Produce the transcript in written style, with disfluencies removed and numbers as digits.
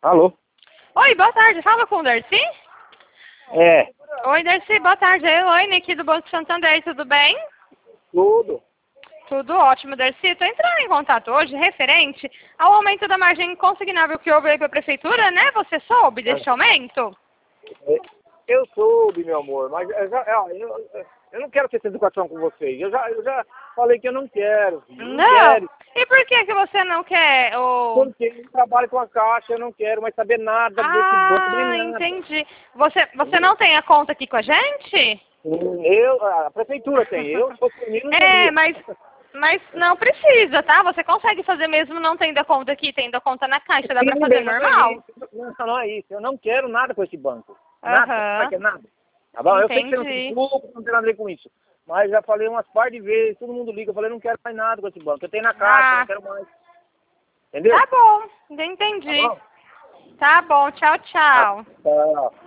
Alô? Oi, boa tarde. Fala com o Darcy? É, Oi, Darcy, boa tarde. É a Elaine aqui do Banco Santander, tudo bem? tudo. Tudo ótimo, Darcy. Estou entrando em contato hoje referente ao aumento da margem consignável que houve aí para a Prefeitura, né? Você soube deste aumento? Eu soube, meu amor, mas eu não quero ter essa educação com vocês. Eu já falei que eu não quero, filho. Eu não Não. quero. E por que que você não quer o... Porque eu trabalho com a Caixa, eu não quero mais saber nada desse banco, nem nada. entendi. Você não tem a conta aqui com a gente? A Prefeitura tem, se fosse por mim, não É, teria. mas não precisa, tá? Você consegue fazer mesmo não tendo a conta aqui, tendo a conta na Caixa, dá pra Tudo fazer bem, mas não é normal. isso. Não é isso. Eu não quero nada com esse banco. Nada. Aham. Não quer nada. Tá bom? Eu sei que você não Entendi. tem culpa, não tem nada a ver com isso. Mas já falei umas par de vezes, todo mundo liga, eu falei, não quero mais nada com esse banco. Eu tenho na Caixa, não quero mais. Entendeu? Tá bom, Tá entendi. bom? Tá bom, tchau, tchau. Tá.